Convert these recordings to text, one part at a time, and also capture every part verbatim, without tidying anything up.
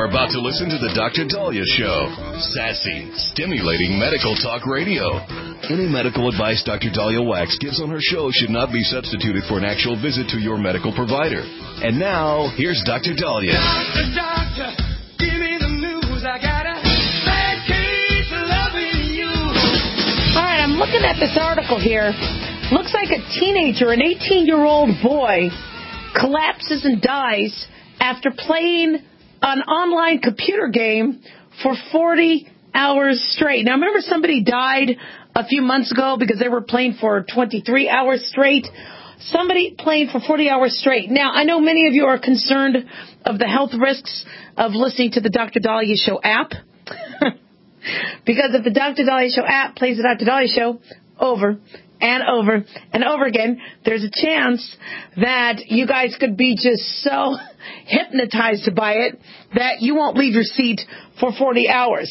are about to listen to the Doctor Dahlia Show. Sassy, stimulating medical talk radio. Any medical advice Doctor Dahlia Wax gives on her show should not be substituted for an actual visit to your medical provider. And now, here's Doctor Dahlia. Doctor, doctor, give me the news. I got a bad case of loving you. All right, I'm looking at this article here. Looks like a teenager, an eighteen-year-old boy, collapses and dies after playing an online computer game for forty hours straight. Now, remember somebody died a few months ago because they were playing for twenty-three hours straight? Somebody playing for forty hours straight. Now, I know many of you are concerned of the health risks of listening to the Doctor Dahlia Show app. Because if the Doctor Dahlia Show app plays the Doctor Dahlia Show over and over and over again, there's a chance that you guys could be just so hypnotized by it that you won't leave your seat for forty hours.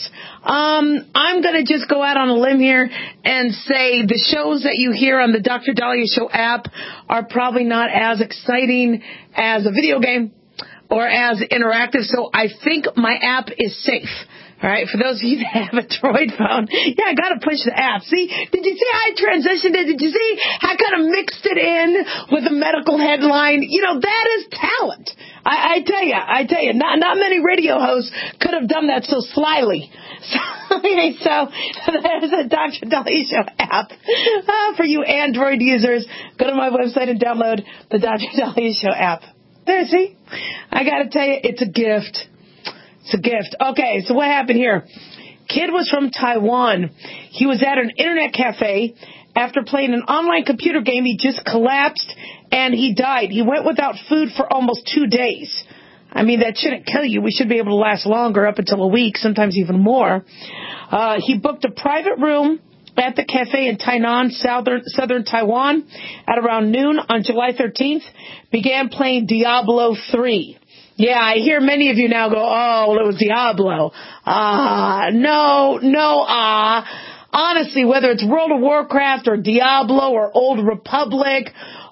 Um, I'm going to just go out on a limb here and say the shows that you hear on the Doctor Dahlia Show app are probably not as exciting as a video game or as interactive, so I think my app is safe. All right, for those of you that have a Droid phone, yeah, I got to push the app. See, did you see how I transitioned it? Did you see how I kind of mixed it in with a medical headline? You know, that is talent. I, I tell you, I tell you, not not many radio hosts could have done that so slyly. So, okay, so there's a Doctor Dahlia Show app uh, for you Android users. Go to my website and download the Doctor Dahlia Show app. There, see, I got to tell you, it's a gift. It's a gift. Okay, so what happened here? Kid was from Taiwan. He was at an internet cafe. After playing an online computer game, he just collapsed and he died. He went without food for almost two days. I mean, that shouldn't kill you. We should be able to last longer, up until a week, sometimes even more. Uh, he booked a private room at the cafe in Tainan, southern, southern Taiwan, at around noon on July thirteenth. Began playing Diablo three. Yeah, I hear many of you now go, oh, well, it was Diablo. Ah, uh, no, no, ah. Uh. Honestly, whether it's World of Warcraft or Diablo or Old Republic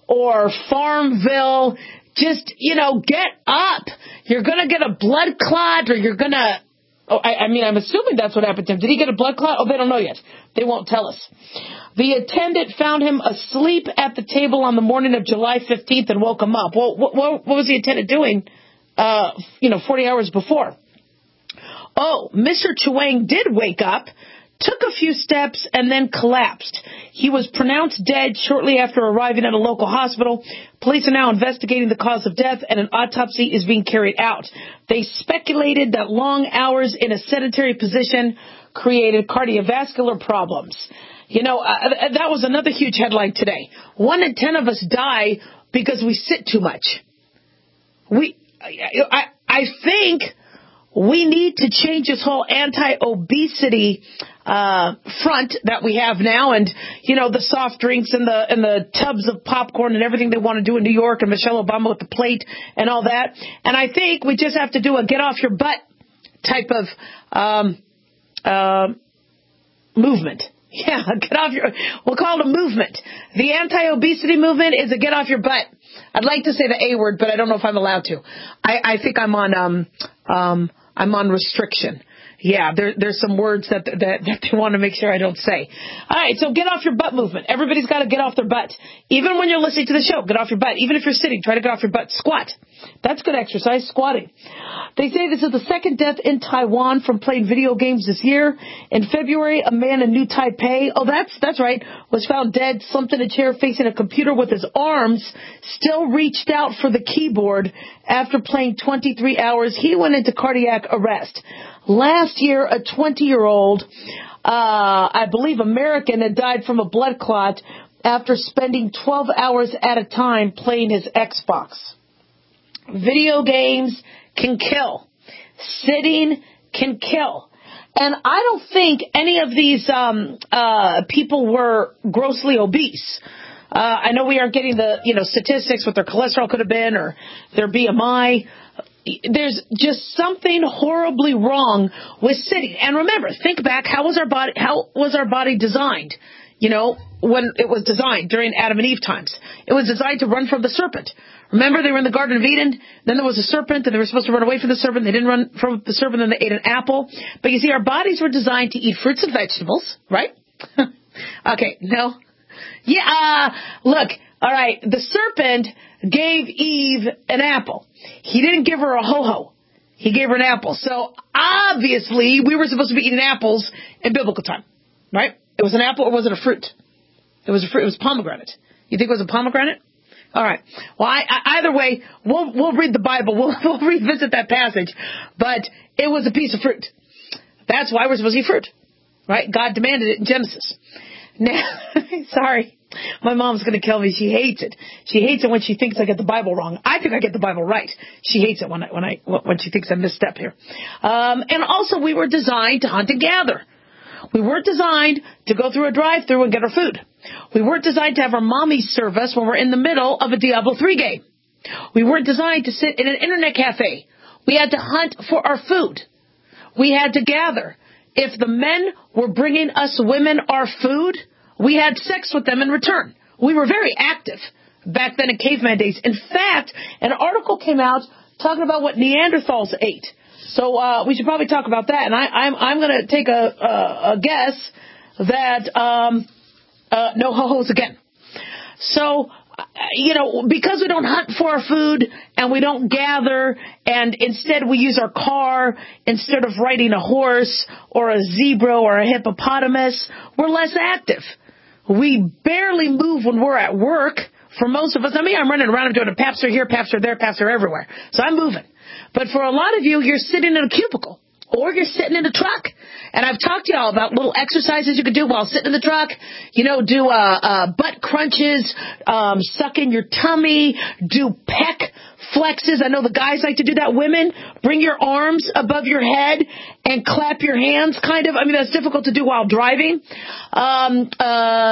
or Farmville, just, you know, get up. You're going to get a blood clot or you're going to, oh, I, I mean, I'm assuming that's what happened to him. Did he get a blood clot? Oh, they don't know yet. They won't tell us. The attendant found him asleep at the table on the morning of July fifteenth and woke him up. Well, what, what, what was the attendant doing? Uh, you know, forty hours before. Oh, Mister Chuang did wake up, took a few steps, and then collapsed. He was pronounced dead shortly after arriving at a local hospital. Police are now investigating the cause of death, and an autopsy is being carried out. They speculated that long hours in a sedentary position created cardiovascular problems. You know, uh, that was another huge headline today. One in ten of us die because we sit too much. We... I, I think we need to change this whole anti-obesity uh, front that we have now, and you know the soft drinks and the and the tubs of popcorn and everything they want to do in New York, and Michelle Obama with the plate and all that. And I think we just have to do a get off your butt type of um, uh, movement. Yeah, get off your. We'll call it a movement. The anti-obesity movement is a get off your butt. I'd like to say the A word, but I don't know if I'm allowed to. I, I think I'm on um um I'm on restriction. Yeah, there, there's some words that, that that they want to make sure I don't say. All right, so get off your butt movement. Everybody's got to get off their butt. Even when you're listening to the show, get off your butt. Even if you're sitting, try to get off your butt. Squat. That's good exercise, squatting. They say this is the second death in Taiwan from playing video games this year. In February, a man in New Taipei, oh, that's that's right, was found dead, slumped in a chair facing a computer with his arms, still reached out for the keyboard after playing twenty-three hours. He went into cardiac arrest. Last year, a twenty-year-old, uh, I believe American, had died from a blood clot after spending twelve hours at a time playing his Xbox. Video games can kill. Sitting can kill. And I don't think any of these um, uh, people were grossly obese. Uh, I know we aren't getting the, you know, statistics, what their cholesterol could have been or their B M I. There's just something horribly wrong with sitting. And remember, think back, how was our body, how was our body designed? you know, when it was designed during Adam and Eve times. It was designed to run from the serpent. Remember, they were in the Garden of Eden, then there was a serpent, and they were supposed to run away from the serpent. They didn't run from the serpent, then they ate an apple. But you see, our bodies were designed to eat fruits and vegetables, right? Okay, no. Yeah, uh, look, all right, the serpent gave Eve an apple. He didn't give her a ho-ho. He gave her an apple. So, obviously, we were supposed to be eating apples in biblical time, right? It was an apple, or was it a fruit? It was a fruit. It was pomegranate. You think it was a pomegranate? All right. Well, I, I, either way, we'll we'll read the Bible. We'll, we'll revisit that passage. But it was a piece of fruit. That's why we're supposed to eat fruit, right? God demanded it in Genesis. Now, sorry, my mom's going to kill me. She hates it. She hates it when she thinks I get the Bible wrong. I think I get the Bible right. She hates it when I when I when she thinks I misstep here. Um, and also, we were designed to hunt and gather. We weren't designed to go through a drive-thru and get our food. We weren't designed to have our mommies serve us when we're in the middle of a Diablo three game. We weren't designed to sit in an internet cafe. We had to hunt for our food. We had to gather. If the men were bringing us women our food, we had sex with them in return. We were very active back then in caveman days. In fact, an article came out talking about what Neanderthals ate. So uh, we should probably talk about that. And I, I'm, I'm going to take a, a, a guess that um, uh, no ho-hos again. So, you know, because we don't hunt for our food and we don't gather, and instead we use our car instead of riding a horse or a zebra or a hippopotamus, we're less active. We barely move when we're at work. For most of us, I mean, I'm running around, I'm doing a papster here, papster there, papster everywhere. So I'm moving. But for a lot of you, you're sitting in a cubicle or you're sitting in a truck. And I've talked to y'all about little exercises you could do while sitting in the truck. You know, do uh, uh, butt crunches, um, suck in your tummy, do pec flexes. I know the guys like to do that. Women, bring your arms above your head and clap your hands, kind of. I mean, that's difficult to do while driving. Um, uh,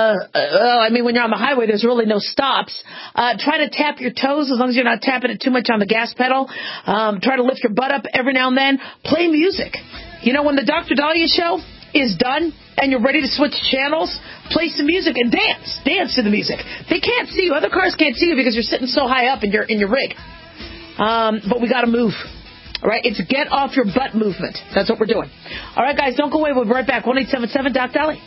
uh, I mean, when you're on the highway, there's really no stops. Uh, try to tap your toes as long as you're not tapping it too much on the gas pedal. Um, try to lift your butt up every now and then. Play music. You know, when the Doctor Dahlia show is done and you're ready to switch channels, play some music and dance. Dance to the music. They can't see you. Other cars can't see you because you're sitting so high up in your in your rig. Um, but we got to move. All right? It's get off your butt movement. That's what we're doing. All right, guys, don't go away. We'll be right back. one eight seven seven Doc Dahlia.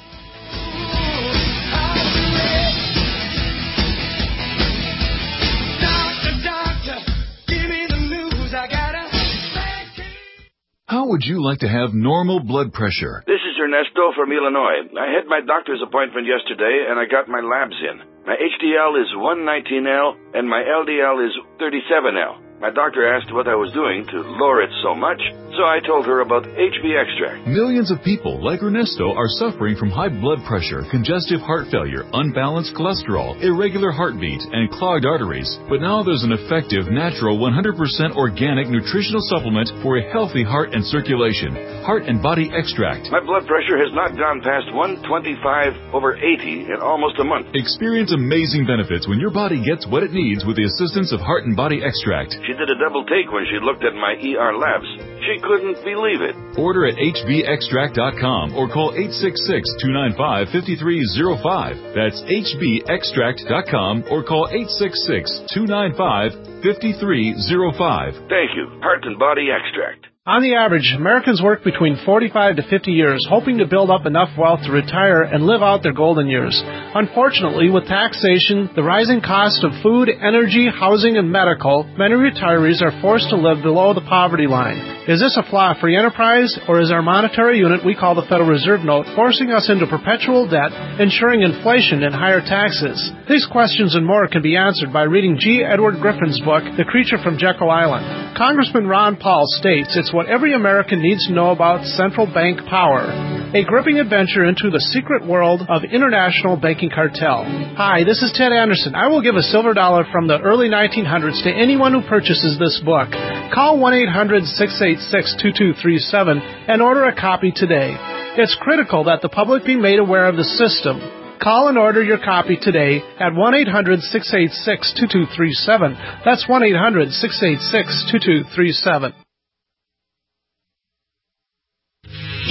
How would you like to have normal blood pressure? This is Ernesto from Illinois. I had my doctor's appointment yesterday, and I got my labs in. My H D L is one nineteen L, and my L D L is thirty-seven L. My doctor asked what I was doing to lower it so much, so I told her about H B Extract. Millions of people like Ernesto are suffering from high blood pressure, congestive heart failure, unbalanced cholesterol, irregular heartbeat, and clogged arteries. But now there's an effective, natural, one hundred percent organic nutritional supplement for a healthy heart and circulation. Heart and Body Extract. My blood pressure has not gone past one twenty-five over eighty in almost a month. Experience amazing benefits when your body gets what it needs with the assistance of Heart and Body Extract. She did a double take when she looked at my E R labs. She couldn't believe it. Order at H B extract dot com or call eight six six, two nine five, five three zero five. That's H B extract dot com or call eight six six, two nine five, five three zero five. Thank you. Heart and Body Extract. On the average, Americans work between forty-five to fifty years, hoping to build up enough wealth to retire and live out their golden years. Unfortunately, with taxation, the rising cost of food, energy, housing, and medical, many retirees are forced to live below the poverty line. Is this a flaw free enterprise, or is our monetary unit we call the Federal Reserve Note forcing us into perpetual debt, ensuring inflation and higher taxes? These questions and more can be answered by reading G. Edward Griffin's book, The Creature from Jekyll Island. Congressman Ron Paul states it's what every American needs to know about central bank power. A gripping adventure into the secret world of international banking cartel. Hi, this is Ted Anderson. I will give a silver dollar from the early nineteen hundreds to anyone who purchases this book. Call one eight hundred, six eight six, two two three seven and order a copy today. It's critical that the public be made aware of the system. Call and order your copy today at one eight hundred, six eight six, two two three seven. That's one eight hundred, six eight six, two two three seven.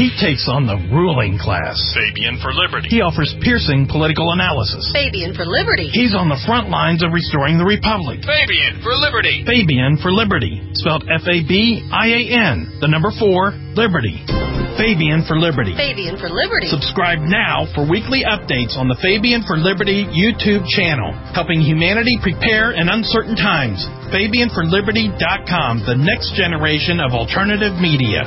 He takes on the ruling class. Fabian for Liberty. He offers piercing political analysis. Fabian for Liberty. He's on the front lines of restoring the Republic. Fabian for Liberty. Fabian for Liberty. Spelled F A B I A N. The number four, Liberty. Fabian for Liberty. Fabian for Liberty. Subscribe now for weekly updates on the Fabian for Liberty YouTube channel, helping humanity prepare in uncertain times. Fabian for Liberty dot com, the next generation of alternative media.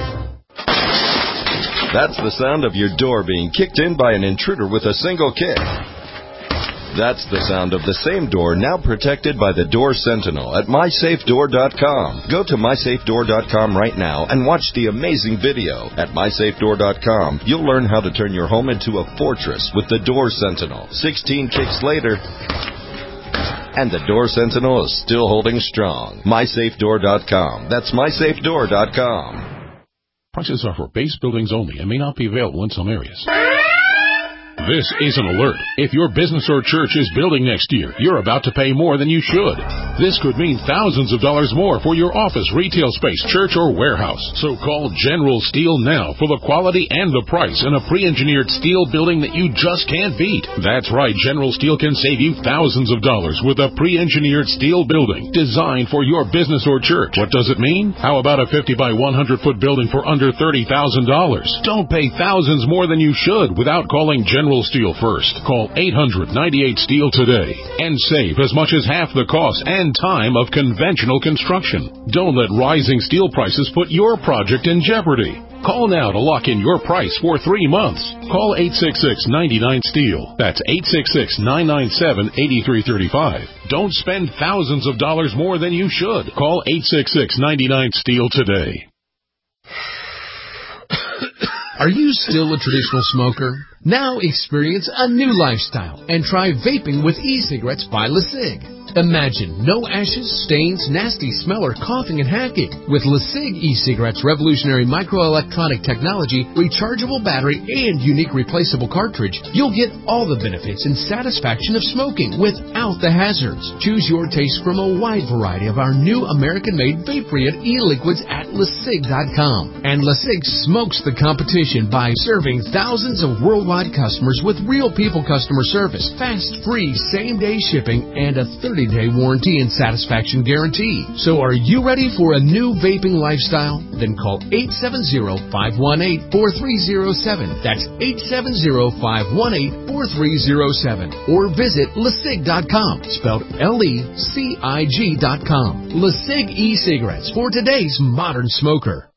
That's the sound of your door being kicked in by an intruder with a single kick. That's the sound of the same door now protected by the Door Sentinel at my safe door dot com. Go to my safe door dot com right now and watch the amazing video. At my safe door dot com, you'll learn how to turn your home into a fortress with the Door Sentinel. sixteen kicks later, and the Door Sentinel is still holding strong. my safe door dot com. That's my safe door dot com. Prices are for base buildings only and may not be available in some areas. This is an alert. If your business or church is building next year, you're about to pay more than you should. This could mean thousands of dollars more for your office, retail space, church, or warehouse. So call General Steel now for the quality and the price in a pre-engineered steel building that you just can't beat. That's right, General Steel can save you thousands of dollars with a pre-engineered steel building designed for your business or church. What does it mean? How about a fifty by one hundred foot building for under thirty thousand dollars? Don't pay thousands more than you should without calling General Steel first. Call eight hundred ninety-eight steel today and save as much as half the cost and time of conventional construction. Don't let rising steel prices put your project in jeopardy. Call now to lock in your price for three months. Call eight six six, nine nine, STEEL. That's eight six six, nine nine seven, eight three three five. Don't spend thousands of dollars more than you should. Call eight six six, nine nine, STEEL today. Are you still a traditional smoker? Now experience a new lifestyle and try vaping with e-cigarettes by LeSig. Imagine no ashes, stains, nasty smell, or coughing and hacking. With LeSig e-cigarettes' revolutionary microelectronic technology, rechargeable battery, and unique replaceable cartridge, you'll get all the benefits and satisfaction of smoking without the hazards. Choose your taste from a wide variety of our new American-made vape-free e-liquids at LeSig dot com. And LeSig smokes the competition by serving thousands of worldwide customers with real people customer service, fast, free, same-day shipping, and a thirty day warranty and satisfaction guarantee. So are you ready for a new vaping lifestyle? Then call eight seven zero, five one eight, four three zero seven. That's eight seven zero, five one eight, four three zero seven. Or visit LeSig dot com, spelled L E C I G dot com. LeSig e-cigarettes for today's modern smoker.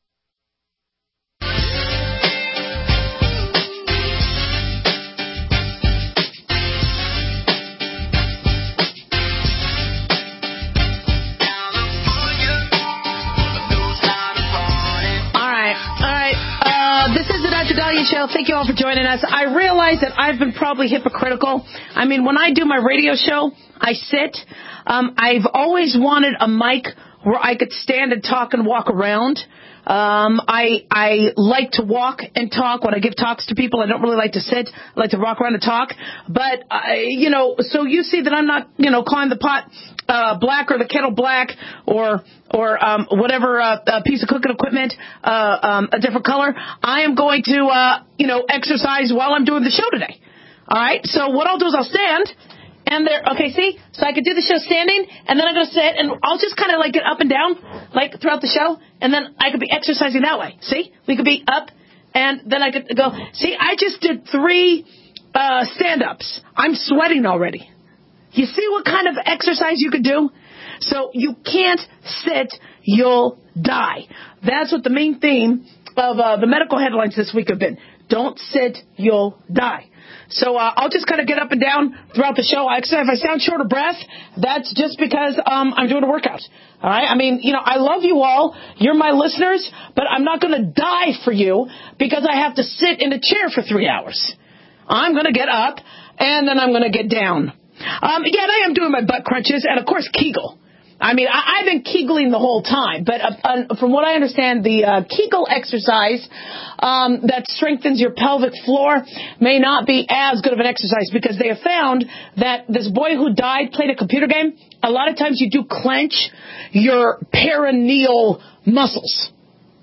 Show. Thank you all for joining us. I realize that I've been probably hypocritical. I mean, when I do my radio show, I sit. Um, I've always wanted a mic where I could stand and talk and walk around. Um, I I like to walk and talk when I give talks to people. I don't really like to sit. I like to walk around and talk. But, I, you know, so you see that I'm not, you know, calling the pot uh, black or the kettle black or or um, whatever uh, uh, piece of cooking equipment uh, um, a different color. I am going to, uh, you know, exercise while I'm doing the show today. All right? So what I'll do is I'll stand. And there, okay, see? So I could do the show standing, and then I'm going to sit, and I'll just kind of like get up and down, like throughout the show, and then I could be exercising that way. See? We could be up, and then I could go. See, I just did three uh, stand-ups. I'm sweating already. You see what kind of exercise you could do? So you can't sit, you'll die. That's what the main theme of uh, the medical headlines this week have been. Don't sit, you'll die. So uh, I'll just kind of get up and down throughout the show. If I sound short of breath, that's just because um, I'm doing a workout. All right? I mean, you know, I love you all. You're my listeners, but I'm not going to die for you because I have to sit in a chair for three hours. I'm going to get up, and then I'm going to get down. Um, yeah, I am doing my butt crunches, and, of course, Kegel. I mean, I, I've been Kegling the whole time, but uh, uh, from what I understand, the uh, Kegel exercise um, that strengthens your pelvic floor may not be as good of an exercise because they have found that this boy who died played a computer game. A lot of times you do clench your perineal muscles.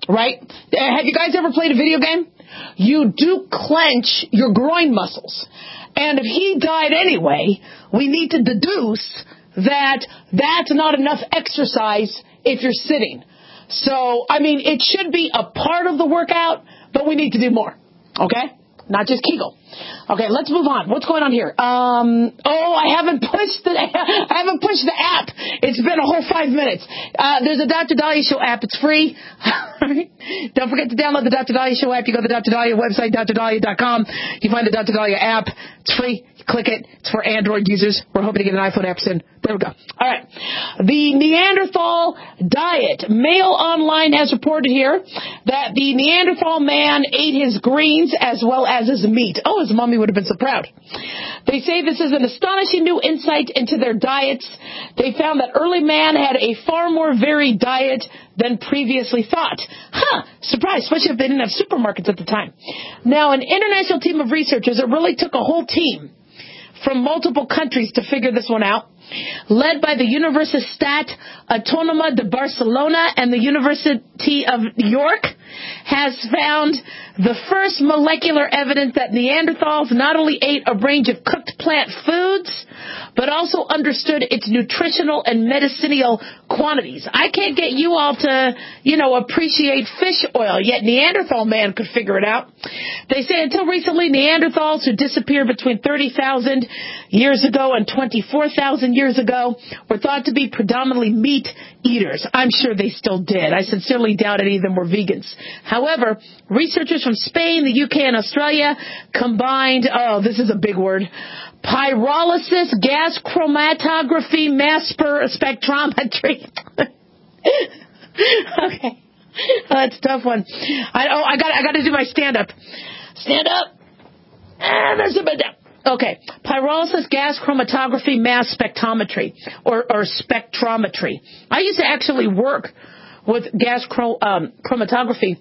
right? Have you guys ever played a video game? You do clench your groin muscles. And if he died anyway, we need to deduce that that's not enough exercise if you're sitting. So, I mean, it should be a part of the workout, but we need to do more. Okay? Not just Kegel. Okay, let's move on. What's going on here? Um, oh, I haven't pushed the, I haven't pushed the app. It's been a whole five minutes. Uh, there's a Doctor Dahlia Show app. It's free. Don't forget to download the Doctor Dahlia Show app. You go to the Doctor Dahlia website, D R Dahlia dot com. You find the Doctor Dahlia app. It's free. You click it. It's for Android users. We're hoping to get an iPhone app soon. There we go. All right. The Neanderthal diet. Mail Online has reported here that the Neanderthal man ate his greens as well as his meat. Oh, his mommy would have been so proud. They say this is an astonishing new insight into their diets. They found that early man had a far more varied diet than previously thought. Huh, surprise, especially if they didn't have supermarkets at the time. Now, an international team of researchers, it really took a whole team from multiple countries to figure this one out, led by the Universitat Autónoma de Barcelona and the University of York, has found the first molecular evidence that Neanderthals not only ate a range of cooked plant foods, but also understood its nutritional and medicinal quantities. I can't get you all to, you know, appreciate fish oil, yet Neanderthal man could figure it out. They say until recently, Neanderthals who disappeared between thirty thousand years ago and twenty-four thousand years ago were thought to be predominantly meat eaters. I'm sure they still did. I sincerely doubt any of them were vegans. However, researchers from Spain, the U K, and Australia combined, oh, this is a big word, pyrolysis, gas chromatography, mass spectrometry. Okay. Oh, that's a tough one. I, oh, I got I got to do my stand-up. Stand up. And there's a bit down. Okay. Pyrolysis, gas chromatography, mass spectrometry, or, or spectrometry. I used to actually work with gas chro- um, chromatography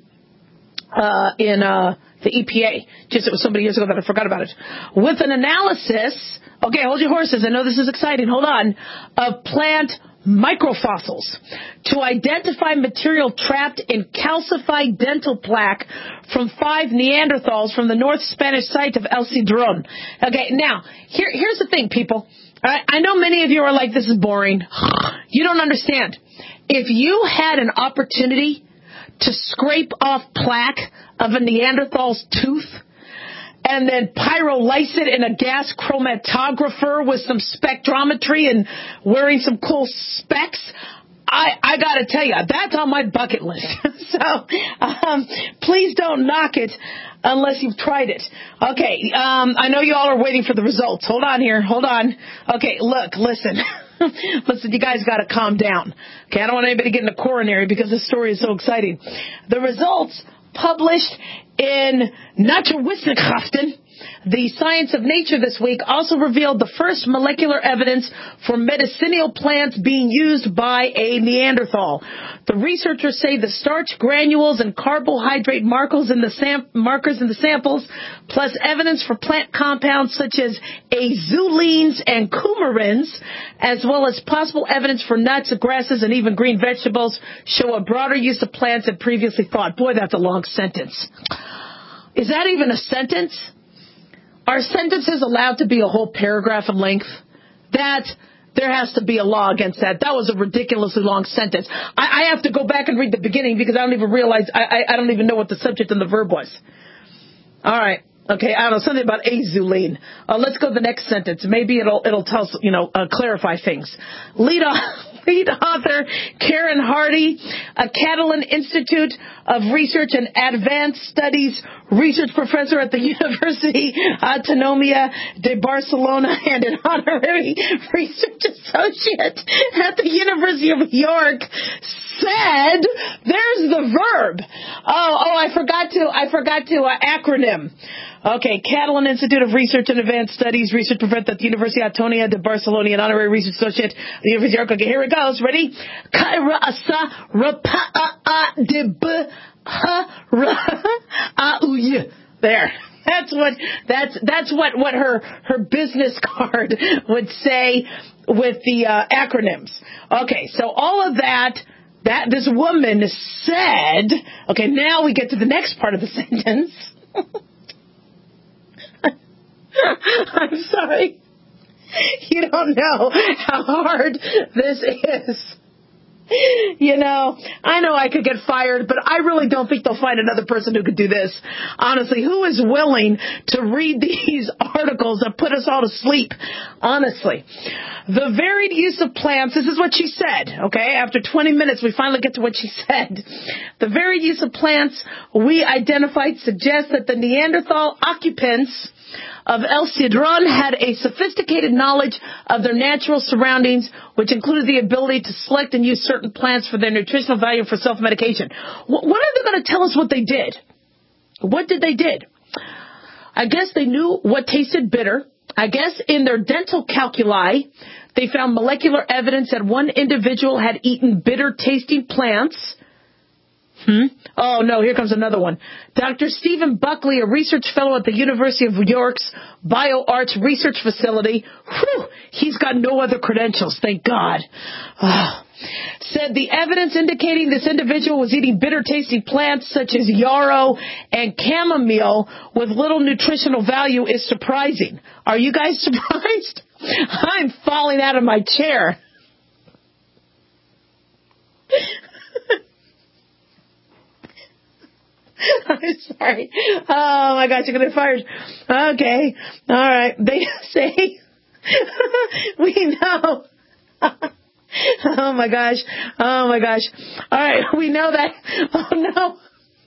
uh, in uh, the E P A. Just it was so many years ago that I forgot about it. With an analysis, okay, hold your horses. I know this is exciting. Hold on. Of plant microfossils to identify material trapped in calcified dental plaque from five Neanderthals from the North Spanish site of El Cedrón. Okay, now, here, here's the thing, people. I, I know many of you are like, this is boring. You don't understand. If you had an opportunity to scrape off plaque of a Neanderthal's tooth and then pyrolyze it in a gas chromatographer with some spectrometry and wearing some cool specs, I, I got to tell you, that's on my bucket list. So um, please don't knock it unless you've tried it. Okay, um, I know you all are waiting for the results. Hold on here. Hold on. Okay, look, listen. Listen, you guys got to calm down. Okay, I don't want anybody getting a coronary because this story is so exciting. The results published in Naturwissenschaften, the Science of Nature this week, also revealed the first molecular evidence for medicinal plants being used by a Neanderthal. The researchers say the starch granules and carbohydrate markers in the, sam- markers in the samples, plus evidence for plant compounds such as azulines and coumarins, as well as possible evidence for nuts, grasses, and even green vegetables, show a broader use of plants than previously thought. Boy, that's a long sentence. Is that even a sentence? Are sentences allowed to be a whole paragraph in length? That, there has to be a law against that. That was a ridiculously long sentence. I, I have to go back and read the beginning because I don't even realize, I, I, I don't even know what the subject and the verb was. All right. Okay, I don't know, something about azuline. Uh, let's go to the next sentence. Maybe it'll it'll tell us, you know, uh, clarify things. Lead, lead author Karen Hardy, a Catalan Institute of Research and Advanced Studies research professor at the University Autónoma de Barcelona and an honorary research associate at the University of York, said, there's the verb. Oh, oh, I forgot to, I forgot to, uh, acronym. Okay, Catalan Institute of Research and Advanced Studies, research professor at the University Autónoma de Barcelona and honorary research associate at the University of York. Okay, here it goes. Ready? Kaira asa rapa de b ha ra a There. That's what that's that's what, what her her business card would say with the uh, acronyms. Okay, so all of that that this woman said, okay, now we get to the next part of the sentence. I'm sorry. You don't know how hard this is. You know, I know I could get fired, but I really don't think they'll find another person who could do this. Honestly, who is willing to read these articles that put us all to sleep? Honestly. The varied use of plants, this is what she said, okay? After twenty minutes, we finally get to what she said. The varied use of plants we identified suggests that the Neanderthal occupants of El Cedron had a sophisticated knowledge of their natural surroundings, which included the ability to select and use certain plants for their nutritional value for self-medication. What are they going to tell us what they did? What did they did? I guess they knew what tasted bitter. I guess in their dental calculi, they found molecular evidence that one individual had eaten bitter-tasting plants. Hmm? Oh, no, here comes another one. Doctor Stephen Buckley, a research fellow at the University of York's BioArts Research Facility, whew, he's got no other credentials, thank God, oh, said the evidence indicating this individual was eating bitter-tasting plants such as yarrow and chamomile with little nutritional value is surprising. Are you guys surprised? I'm falling out of my chair. I'm sorry. Oh, my gosh, you're going to get fired. Okay. All right. They say, we know. Oh, my gosh. Oh, my gosh. All right. We know that. Oh, no.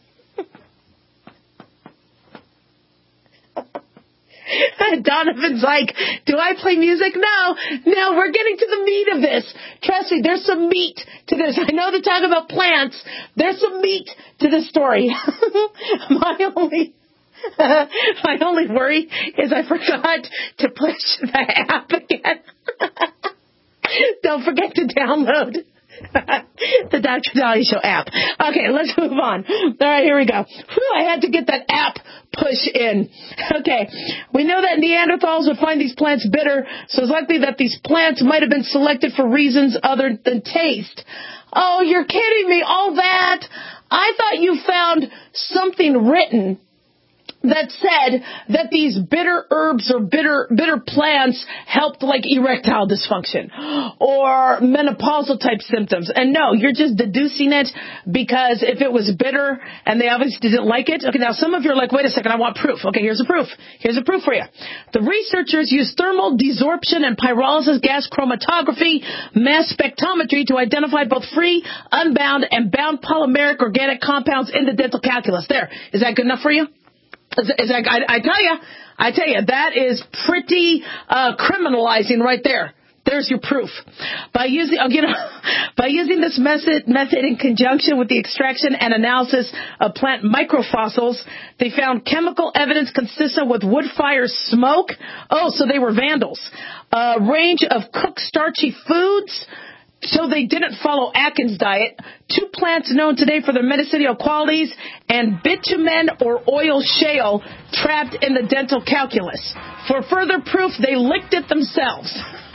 Donovan's like, do I play music? No. No, we're getting to the meat of this. Trust me, there's some meat to this. I know they're talking about plants. There's some meat to this story. my only uh, my only worry is I forgot to push the app again. Don't forget to download the Doctor Dahlia Show app. Okay, let's move on. All right, here we go. Whew, I had to get that app push in. Okay, we know that Neanderthals would find these plants bitter, so it's likely that these plants might have been selected for reasons other than taste. Oh, you're kidding me. All that? I thought you found something written that said that these bitter herbs or bitter bitter plants helped like erectile dysfunction or menopausal type symptoms. And no, you're just deducing it because if it was bitter and they obviously didn't like it. Okay, now some of you are like, wait a second, I want proof. Okay, here's the proof. Here's the proof for you. The researchers used thermal desorption and pyrolysis gas chromatography mass spectrometry to identify both free, unbound, and bound polymeric organic compounds in the dental calculus. There. Is that good enough for you? Is, is that, I, I tell you, I tell you, that is pretty uh, criminalizing right there. There's your proof. By using, you know, by using this method, method in conjunction with the extraction and analysis of plant microfossils, they found chemical evidence consistent with wood fire smoke. Oh, so they were vandals. A range of cooked starchy foods. So they didn't follow Atkins' diet. Two plants known today for their medicinal qualities and bitumen or oil shale trapped in the dental calculus. For further proof, they licked it themselves.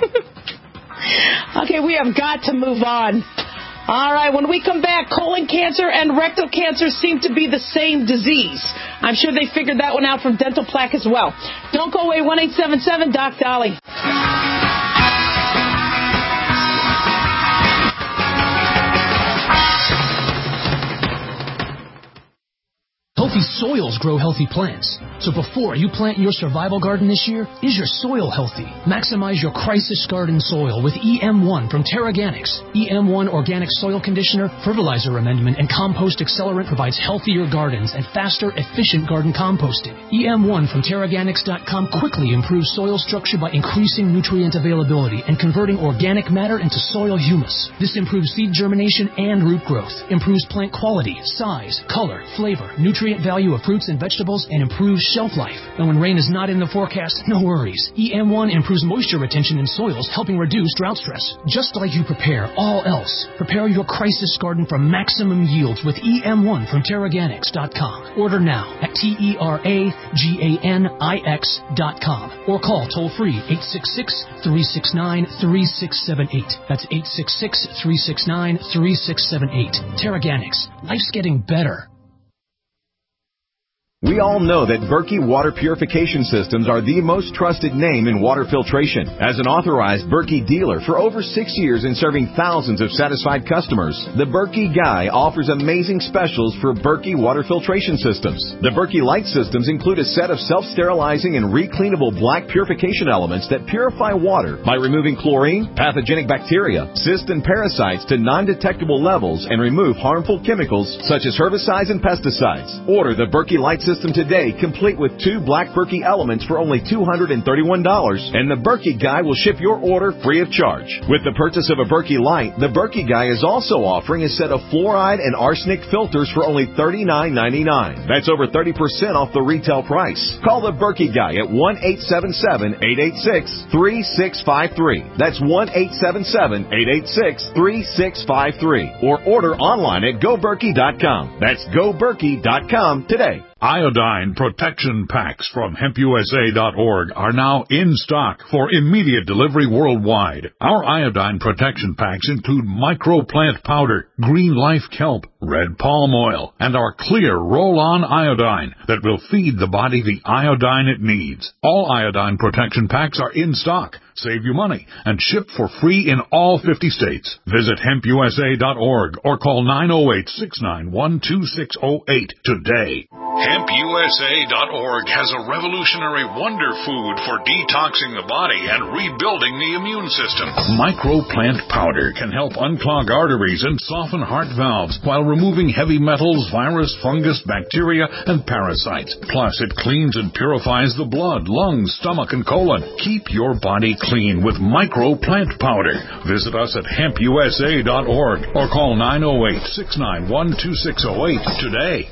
Okay, we have got to move on. All right, when we come back, colon cancer and rectal cancer seem to be the same disease. I'm sure they figured that one out from Dental Plaque as well. Don't go away, one eight seven seven Doc Dolly. Healthy soils grow healthy plants. So before you plant your survival garden this year, is your soil healthy? Maximize your crisis garden soil with E M one from Terraganics. E M one Organic Soil Conditioner, Fertilizer Amendment, and Compost Accelerant provides healthier gardens and faster, efficient garden composting. E M one from Terraganics dot com quickly improves soil structure by increasing nutrient availability and converting organic matter into soil humus. This improves seed germination and root growth, improves plant quality, size, color, flavor, nutrient value of fruits and vegetables and improves shelf life. And when rain is not in the forecast, no worries. E M one improves moisture retention in soils, helping reduce drought stress. Just like you prepare all else, prepare your crisis garden for maximum yields with E M one from Terraganics dot com. Order now at T E R A G A N I X dot com or call toll-free eight six six, three six nine, three six seven eight. That's eight six six, three six nine, three six seven eight. Terraganics. Life's getting better. We all know that Berkey Water Purification Systems are the most trusted name in water filtration. As an authorized Berkey dealer for over six years and serving thousands of satisfied customers, the Berkey Guy offers amazing specials for Berkey Water Filtration Systems. The Berkey Light Systems include a set of self-sterilizing and recleanable black purification elements that purify water by removing chlorine, pathogenic bacteria, cysts, and parasites to non-detectable levels and remove harmful chemicals such as herbicides and pesticides. Order the Berkey Light Systems today, complete with two black Berkey elements for only two hundred thirty-one dollars, and the Berkey Guy will ship your order free of charge. With the purchase of a Berkey Light, the Berkey Guy is also offering a set of fluoride and arsenic filters for only thirty-nine ninety-nine. That's over thirty percent off the retail price. Call the Berkey Guy at one eight seven seven, eight eight six, three six five three. That's one eight seven seven, eight eight six, three six five three. Or order online at go berkey dot com. That's go berkey dot com today. Iodine protection packs from hemp U S A dot org are now in stock for immediate delivery worldwide. Our iodine protection packs include microplant powder, green life kelp, red palm oil, and our clear roll-on iodine that will feed the body the iodine it needs. All iodine protection packs are in stock. Save you money and ship for free in all fifty states. Visit hemp U S A dot org or call nine oh eight, six nine one, two six oh eight today. hemp U S A dot org has a revolutionary wonder food for detoxing the body and rebuilding the immune system. Microplant powder can help unclog arteries and soften heart valves while removing heavy metals, virus, fungus, bacteria, and parasites. Plus, it cleans and purifies the blood, lungs, stomach, and colon. Keep your body clean with Microplant powder. Visit us at hemp U S A dot org or call nine oh eight, six nine one, two six oh eight today.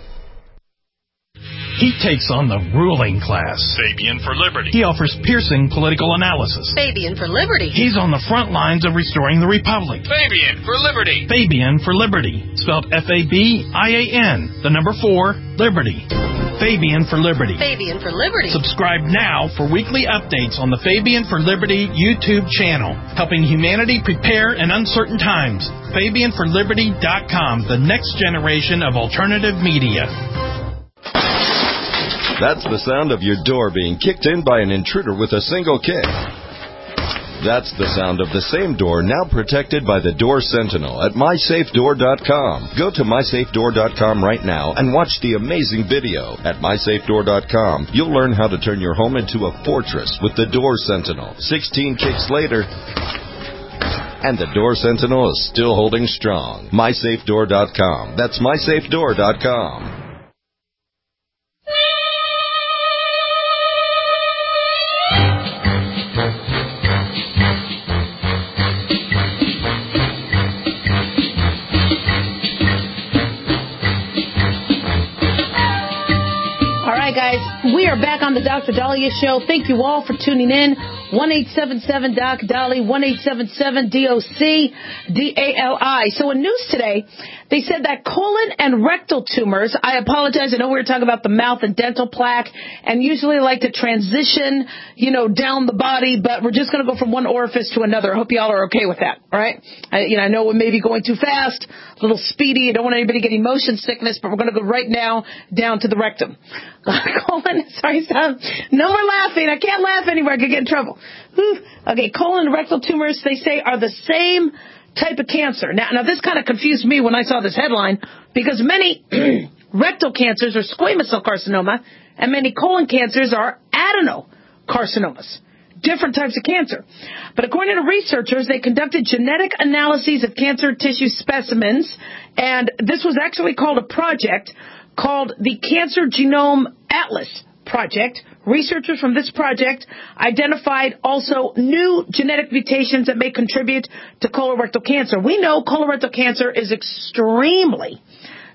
He takes on the ruling class. Fabian for Liberty. He offers piercing political analysis. Fabian for Liberty. He's on the front lines of restoring the Republic. Fabian for Liberty. Fabian for Liberty. Spelled F A B I A N. The number four, Liberty. Fabian for Liberty. Fabian for Liberty. Subscribe now for weekly updates on the Fabian for Liberty YouTube channel, helping humanity prepare in uncertain times. Fabian for Liberty dot com, the next generation of alternative media. That's the sound of your door being kicked in by an intruder with a single kick. That's the sound of the same door now protected by the Door Sentinel at my safe door dot com. Go to my safe door dot com right now and watch the amazing video. At my safe door dot com, you'll learn how to turn your home into a fortress with the Door Sentinel. sixteen kicks later, and the Door Sentinel is still holding strong. my safe door dot com. That's my safe door dot com. Guys, we are back on the Doctor Dahlia Show. Thank you all for tuning in. one eight seven seven Doc Dolly, one eight seven seven D O C D A L I. So in news today, they said that colon and rectal tumors, I apologize, I know we were talking about the mouth and dental plaque, and usually like to transition, you know, down the body, but we're just going to go from one orifice to another. I hope y'all are okay with that, all right? I, you know, I know we may be going too fast, a little speedy. I don't want anybody getting motion sickness, but we're going to go right now down to the rectum. Colon, sorry, stop. No more laughing. I can't laugh anywhere. I could get in trouble. Whew. Okay, colon and rectal tumors, they say, are the same type of cancer. Now, now this kind of confused me when I saw this headline, because many rectal cancers are squamous cell carcinoma, and many colon cancers are adenocarcinomas. Different types of cancer. But according to researchers, they conducted genetic analyses of cancer tissue specimens, and this was actually called a project called the Cancer Genome Atlas Project. Researchers from this project identified also new genetic mutations that may contribute to colorectal cancer. We know colorectal cancer is extremely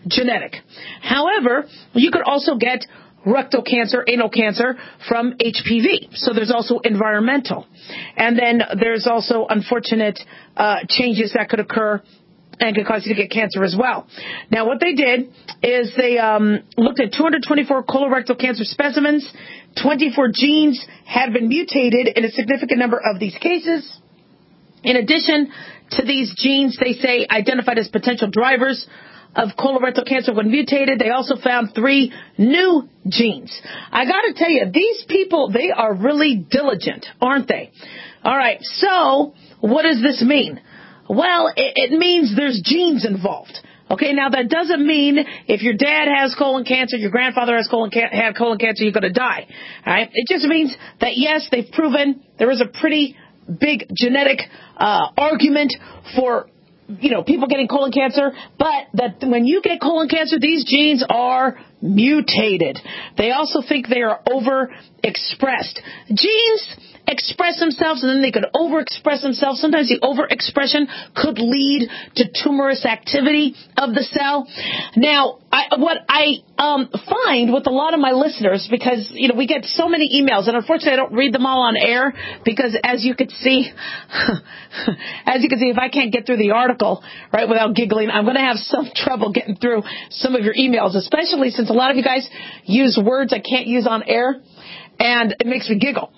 genetic. However, you could also get rectal cancer, anal cancer from H P V. So there's also environmental. And then there's also unfortunate uh, changes that could occur and could cause you to get cancer as well. Now, what they did is they um, looked at two hundred twenty-four colorectal cancer specimens. twenty-four genes had been mutated in a significant number of these cases. In addition to these genes, they say, identified as potential drivers of colorectal cancer when mutated, they also found three new genes. I got to tell you, these people, they are really diligent, aren't they? All right, so what does this mean? Well, it, it means there's genes involved. Okay, now that doesn't mean if your dad has colon cancer, your grandfather has colon ca- had colon cancer, you're going to die. All right, it just means that, yes, they've proven there is a pretty big genetic uh, argument for, you know, people getting colon cancer, but that when you get colon cancer, these genes are mutated. They also think they are overexpressed. Genes express themselves and then they could overexpress themselves. Sometimes the overexpression could lead to tumorous activity of the cell. Now, I, what I um, find with a lot of my listeners, because, you know, we get so many emails, and unfortunately I don't read them all on air because, as you could see, as you can see, if I can't get through the article, right, without giggling, I'm going to have some trouble getting through some of your emails, especially since a lot of you guys use words I can't use on air, and it makes me giggle.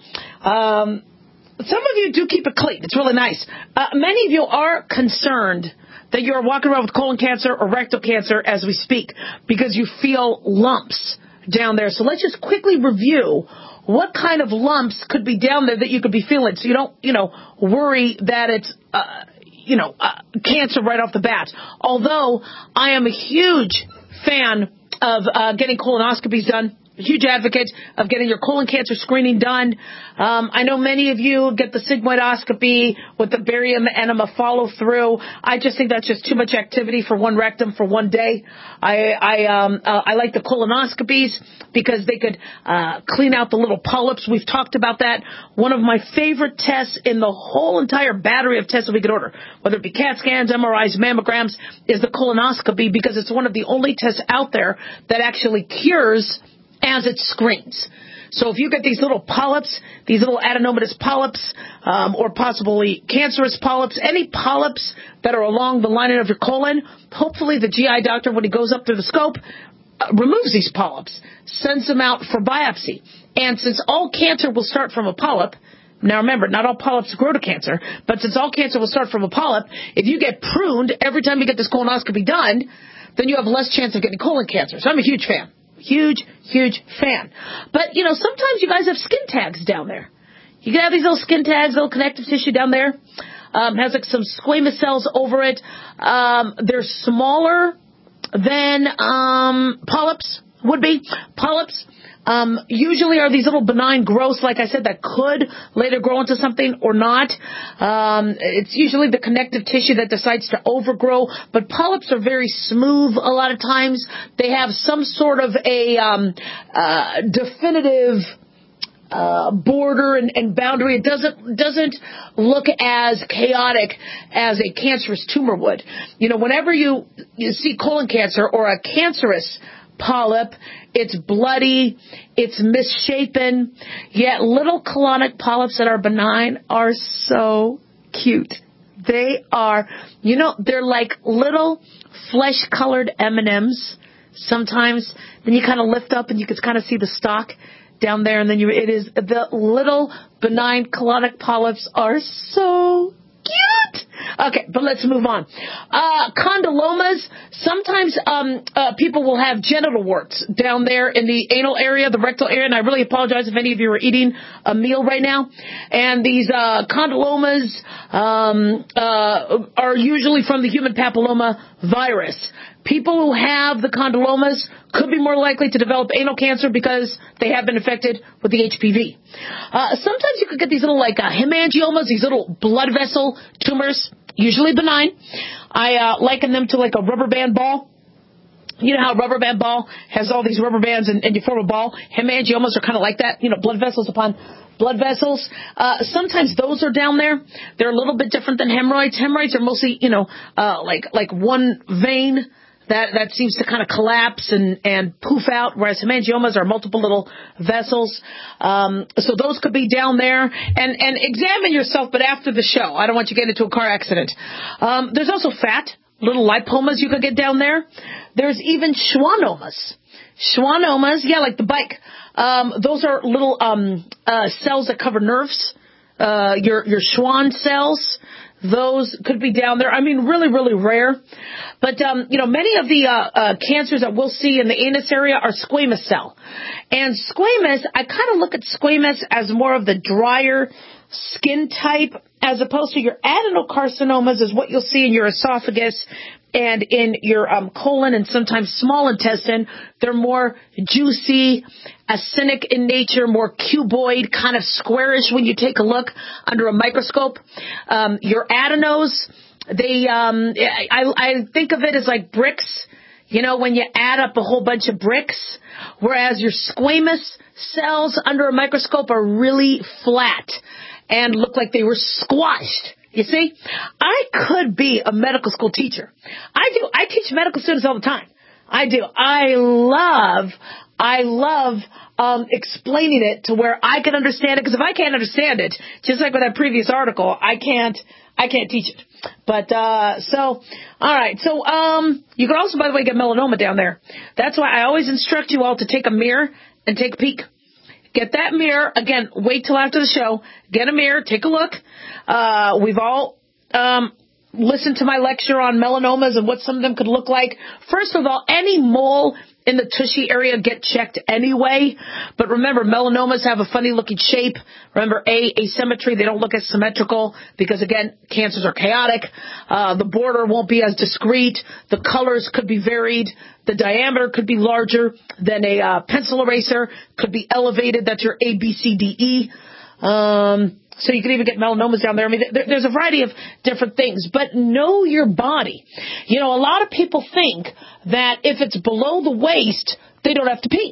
Um, some of you do keep it clean. It's really nice. Uh, many of you are concerned that you're walking around with colon cancer or rectal cancer as we speak because you feel lumps down there. So let's just quickly review what kind of lumps could be down there that you could be feeling, so you don't, you know, worry that it's, uh, you know, uh, cancer right off the bat. Although I am a huge fan of uh, getting colonoscopies done. Huge advocate of getting your colon cancer screening done. Um, I know many of you get the sigmoidoscopy with the barium enema follow through. I just think that's just too much activity for one rectum for one day. I I, um, uh, I like the colonoscopies because they could uh, clean out the little polyps. We've talked about that. One of my favorite tests in the whole entire battery of tests that we could order, whether it be CAT scans, M R Is, mammograms, is the colonoscopy because it's one of the only tests out there that actually cures as it screens. So if you get these little polyps, these little adenomatous polyps, um, or possibly cancerous polyps, any polyps that are along the lining of your colon, hopefully the G I doctor, when he goes up through the scope, uh, removes these polyps, sends them out for biopsy. And since all cancer will start from a polyp, now remember, not all polyps grow to cancer, but since all cancer will start from a polyp, if you get pruned every time you get this colonoscopy done, then you have less chance of getting colon cancer. So I'm a huge fan. Huge, huge fan. But, you know, sometimes you guys have skin tags down there. You can have these little skin tags, little connective tissue down there. Um, has like some squamous cells over it. Um, they're smaller than um, polyps would be. Polyps um, usually are these little benign growths, like I said, that could later grow into something or not. Um, it's usually the connective tissue that decides to overgrow, but polyps are very smooth a lot of times. They have some sort of a um, uh, definitive Uh, border and, and boundary. It doesn't doesn't look as chaotic as a cancerous tumor would. You know, whenever you, you see colon cancer or a cancerous polyp, it's bloody, it's misshapen, yet little colonic polyps that are benign are so cute. They are, you know, they're like little flesh-colored M and M's sometimes. Then you kind of lift up and you can kind of see the stalk down there, and then you, it is, the little benign colonic polyps are so cute. Okay, but let's move on. Uh, condylomas, sometimes um, uh, people will have genital warts down there in the anal area, the rectal area, and I really apologize if any of you are eating a meal right now. And these uh, condylomas um, uh, are usually from the human papilloma virus. People who have the condylomas could be more likely to develop anal cancer because they have been infected with the H P V. Uh, sometimes you could get these little like uh, hemangiomas, these little blood vessel tumors, usually benign. I uh, liken them to like a rubber band ball. You know how a rubber band ball has all these rubber bands and, and you form a ball? Hemangiomas are kind of like that, you know, blood vessels upon blood vessels. Uh, sometimes those are down there. They're a little bit different than hemorrhoids. Hemorrhoids are mostly, you know, uh, like like one vein that, that seems to kind of collapse and, and poof out, whereas hemangiomas are multiple little vessels. Um, so those could be down there. And, and examine yourself, but after the show. I don't want you to get into a car accident. Um, there's also fat, little lipomas you could get down there. There's even schwannomas. Schwannomas, yeah, like the bike. Um, those are little um, uh, cells that cover nerves. Uh, your your Schwann cells, those could be down there. I mean, really, really rare. But, um, you know, many of the uh, uh, cancers that we'll see in the anus area are squamous cell. And squamous, I kind of look at squamous as more of the drier skin type, as opposed to your adenocarcinomas is what you'll see in your esophagus and in your um, colon and sometimes small intestine. They're more juicy, acidic in nature, more cuboid, kind of squarish when you take a look under a microscope. Um, your adenos, they, um, I, I think of it as like bricks, you know, when you add up a whole bunch of bricks, whereas your squamous cells under a microscope are really flat and look like they were squashed. You see, I could be a medical school teacher. I do. I teach medical students all the time. I do. I love, I love um, explaining it to where I can understand it. Because if I can't understand it, just like with that previous article, I can't, I can't teach it. But uh, so, all right. So um, you can also, by the way, get melanoma down there. That's why I always instruct you all to take a mirror and take a peek. Get that mirror. Again, wait till after the show. Get a mirror. Take a look. Uh, we've all um, listened to my lecture on melanomas and what some of them could look like. First of all, any mole in the tushy area get checked anyway. But remember, melanomas have a funny-looking shape. Remember, A, asymmetry. They don't look as symmetrical because, again, cancers are chaotic. Uh, the border won't be as discrete. The colors could be varied. The diameter could be larger than a uh, pencil eraser. Could be elevated. That's your A, B, C, D, E. Um, so you could even get melanomas down there. I mean, there, there's a variety of different things. But know your body. You know, a lot of people think that if it's below the waist, they don't have to peek.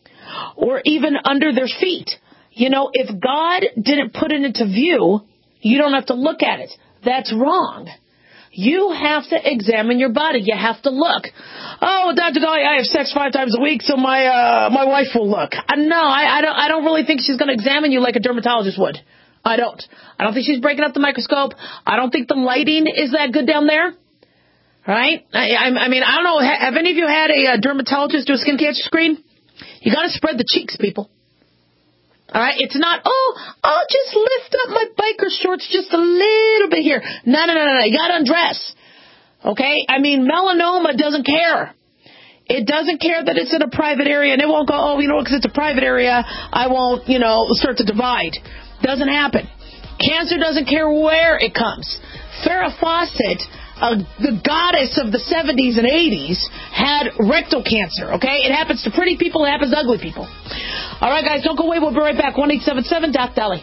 Or even under their feet. You know, if God didn't put it into view, you don't have to look at it. That's wrong. You have to examine your body. You have to look. Oh, Doctor Dahlia, I have sex five times a week, so my uh, my wife will look. Uh, no, I, I don't. I don't really think she's going to examine you like a dermatologist would. I don't. I don't think she's breaking up the microscope. I don't think the lighting is that good down there. Right? I, I, I mean, I don't know. Have any of you had a, a dermatologist do a skin cancer screen? You got to spread the cheeks, people. All right, it's not, oh, I'll just lift up my biker shorts just a little bit here. No, no, no, no, no. You got to undress. Okay? I mean, melanoma doesn't care. It doesn't care that it's in a private area, and it won't go, oh, you know, because it's a private area, I won't, you know, start to divide. Doesn't happen. Cancer doesn't care where it comes. Farrah Fawcett, uh, the goddess of the seventies and eighties, had rectal cancer, okay? It happens to pretty people, it happens to ugly people. All right, guys, don't go away. We'll be right back. one eight seven seven Doc Dolly.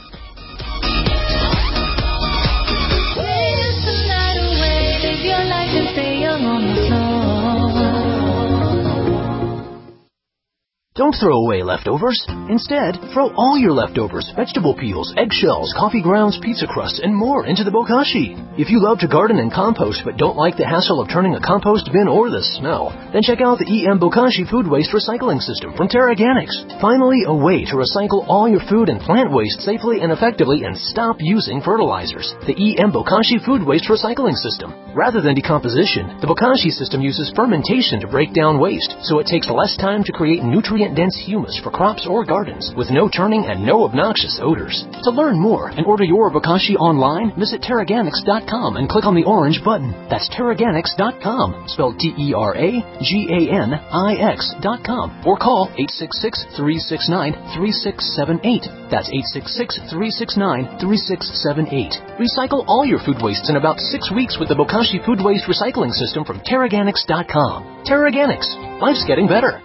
Don't throw away leftovers. Instead, throw all your leftovers, vegetable peels, eggshells, coffee grounds, pizza crusts, and more into the bokashi. If you love to garden and compost but don't like the hassle of turning a compost bin or the smell, then check out the E M Bokashi Food Waste Recycling System from Terraganics. Finally, a way to recycle all your food and plant waste safely and effectively and stop using fertilizers. The E M Bokashi Food Waste Recycling System. Rather than decomposition, the Bokashi system uses fermentation to break down waste, so it takes less time to create nutrient-dense humus for crops or gardens, with no turning and no obnoxious odors. To learn more and order your Bokashi online, visit Terraganics dot com and click on the orange button. That's Terraganics dot com, spelled T E R A G A N I X dot com, or call eight six six, three six nine, three six seven eight. That's eight six six, three six nine, three six seven eight. Recycle all your food wastes in about six weeks with the Bokashi Food Waste Recycling System from Terraganics dot com. Terraganics. Life's getting better.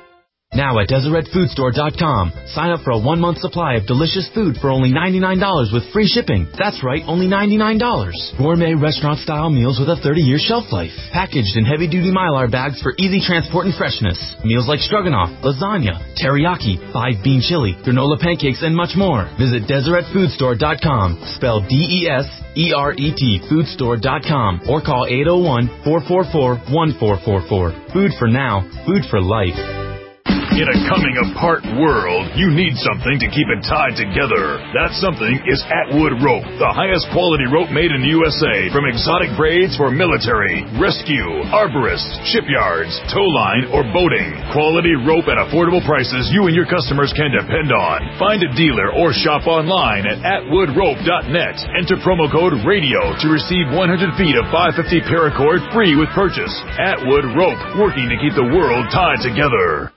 Now at Deseret Food Store dot com, sign up for a one-month supply of delicious food for only ninety-nine dollars with free shipping. That's right, only ninety-nine dollars. Gourmet restaurant-style meals with a thirty-year shelf life. Packaged in heavy-duty Mylar bags for easy transport and freshness. Meals like stroganoff, lasagna, teriyaki, five-bean chili, granola pancakes, and much more. Visit Deseret Food Store dot com, spelled D E S E R E T, food store dot com, or call eight oh one, four four four, one four four four. Food for now, food for life. In a coming-apart world, you need something to keep it tied together. That something is Atwood Rope, the highest quality rope made in the U S A, from exotic braids for military, rescue, arborists, shipyards, tow line, or boating. Quality rope at affordable prices you and your customers can depend on. Find a dealer or shop online at atwood rope dot net. Enter promo code RADIO to receive one hundred feet of five fifty paracord free with purchase. Atwood Rope, working to keep the world tied together.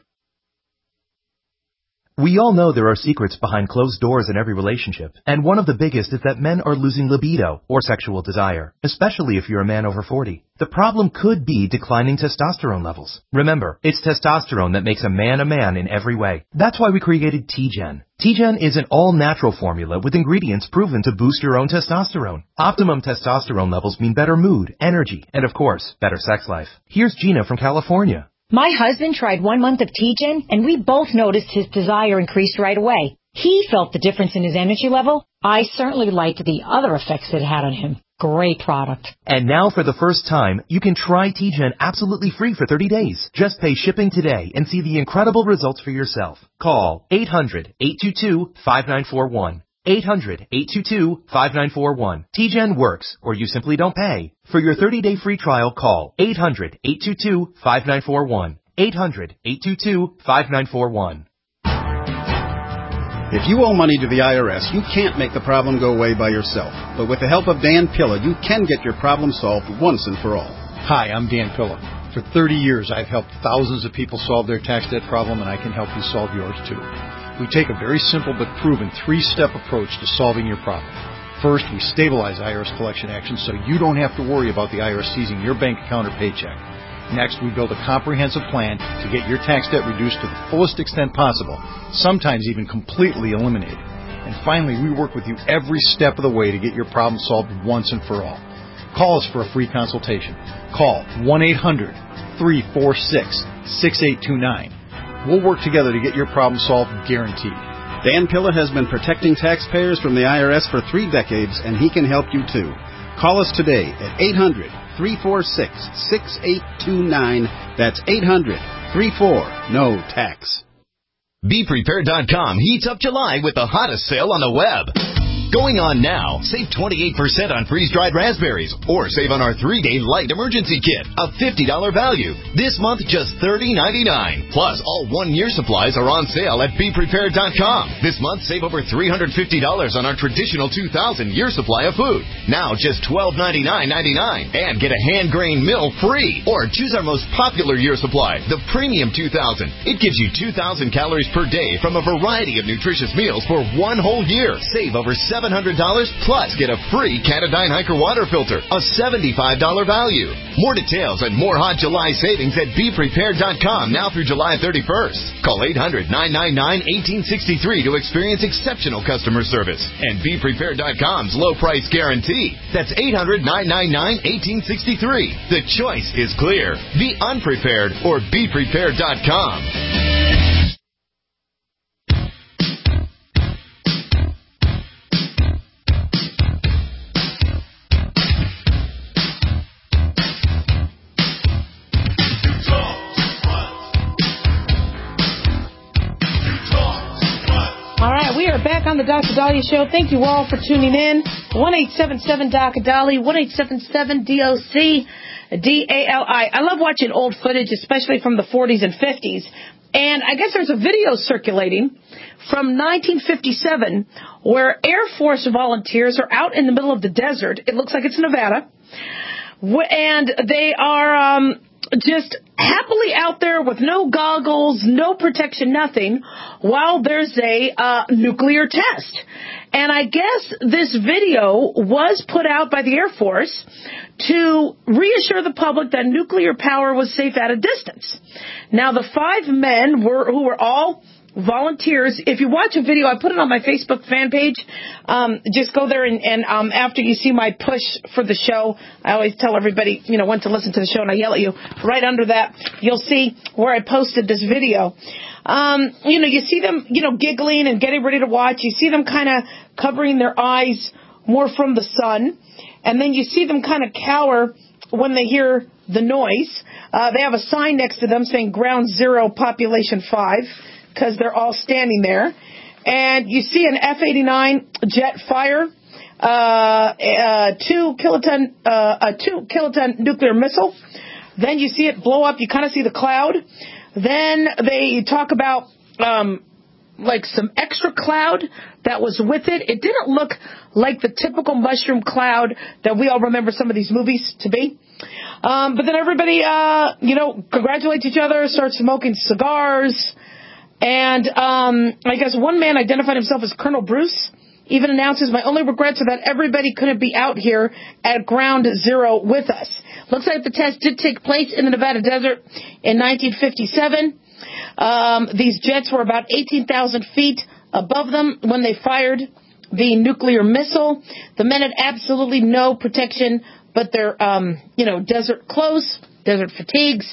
We all know there are secrets behind closed doors in every relationship, and one of the biggest is that men are losing libido, or sexual desire, especially if you're a man over forty. The problem could be declining testosterone levels. Remember, it's testosterone that makes a man a man in every way. That's why we created T-Gen. T-Gen is an all-natural formula with ingredients proven to boost your own testosterone. Optimum testosterone levels mean better mood, energy, and of course, better sex life. Here's Gina from California. My husband tried one month of T-Gen, and we both noticed his desire increased right away. He felt the difference in his energy level. I certainly liked the other effects it had on him. Great product. And now for the first time, you can try T-Gen absolutely free for thirty days. Just pay shipping today and see the incredible results for yourself. Call eight hundred, eight two two, five nine four one. eight hundred, eight two two, five nine four one. T-Gen works, or you simply don't pay. For your thirty-day free trial, call eight hundred, eight two two, five nine four one. eight hundred, eight two two, five nine four one. If you owe money to the I R S, you can't make the problem go away by yourself. But with the help of Dan Pilla, you can get your problem solved once and for all. Hi, I'm Dan Pilla. For thirty years, I've helped thousands of people solve their tax debt problem, and I can help you solve yours too. We take a very simple but proven three-step approach to solving your problem. First, we stabilize I R S collection actions so you don't have to worry about the I R S seizing your bank account or paycheck. Next, we build a comprehensive plan to get your tax debt reduced to the fullest extent possible, sometimes even completely eliminated. And finally, we work with you every step of the way to get your problem solved once and for all. Call us for a free consultation. Call one eight hundred, three four six, six eight two nine. We'll work together to get your problem solved, guaranteed. Dan Pilla has been protecting taxpayers from the I R S for three decades, and he can help you too. Call us today at eight hundred, three four six, six eight two nine. That's eight hundred, three four, N O tax. Be Prepared dot com heats up July with the hottest sale on the web. Going on now. Save twenty-eight percent on freeze-dried raspberries, or save on our three-day light emergency kit, a fifty dollars value. This month, just thirty ninety-nine. Plus, all one-year supplies are on sale at Be Prepared dot com. This month, save over three hundred fifty dollars on our traditional two thousand year supply of food. Now, just twelve ninety-nine ninety-nine. And get a hand-grained mill free. Or choose our most popular year supply, the Premium two thousand. It gives you two thousand calories per day from a variety of nutritious meals for one whole year. Save over seven hundred dollars, plus get a free Catadyne Hiker water filter, a seventy-five dollars value. More details and more hot July savings at Be Prepared dot com now through July thirty-first. Call eight hundred, nine nine nine, one eight six three to experience exceptional customer service and Be Prepared dot com's low price guarantee. That's eight hundred, nine nine nine, one eight six three. The choice is clear. Be unprepared or Be Prepared dot com. Back on the Doctor Dahlia Show. Thank you all for tuning in. one eight seven seven D O C D A L I, one eight seven seven D O C D A L I. I love watching old footage, especially from the forties and fifties. And I guess there's a video circulating from nineteen fifty-seven where Air Force volunteers are out in the middle of the desert. It looks like it's Nevada. And they are um, just happily out there with no goggles, no protection, nothing, while there's a uh, nuclear test. And I guess this video was put out by the Air Force to reassure the public that nuclear power was safe at a distance. Now, the five men were who were all volunteers. If you watch a video, I put it on my Facebook fan page. Um, just go there and, and um, after you see my push for the show, I always tell everybody, you know, when to listen to the show, and I yell at you. Right under that, you'll see where I posted this video. Um, you know, you see them, you know, giggling and getting ready to watch. You see them kind of covering their eyes more from the sun. And then you see them kind of cower when they hear the noise. Uh, they have a sign next to them saying ground zero, population five, because they're all standing there. And you see an F eighty-nine jet fire, uh, uh, two kiloton, uh, a two kiloton nuclear missile. Then you see it blow up. You kind of see the cloud. Then they talk about, um, like some extra cloud that was with it. It didn't look like the typical mushroom cloud that we all remember some of these movies to be. Um, but then everybody, uh, you know, congratulates each other, starts smoking cigars. And um, I guess one man identified himself as Colonel Bruce, even announces, my only regrets are that everybody couldn't be out here at ground zero with us. Looks like the test did take place in the Nevada desert in nineteen fifty-seven. Um, these jets were about eighteen thousand feet above them when they fired the nuclear missile. The men had absolutely no protection but their, um, you know, desert clothes, desert fatigues.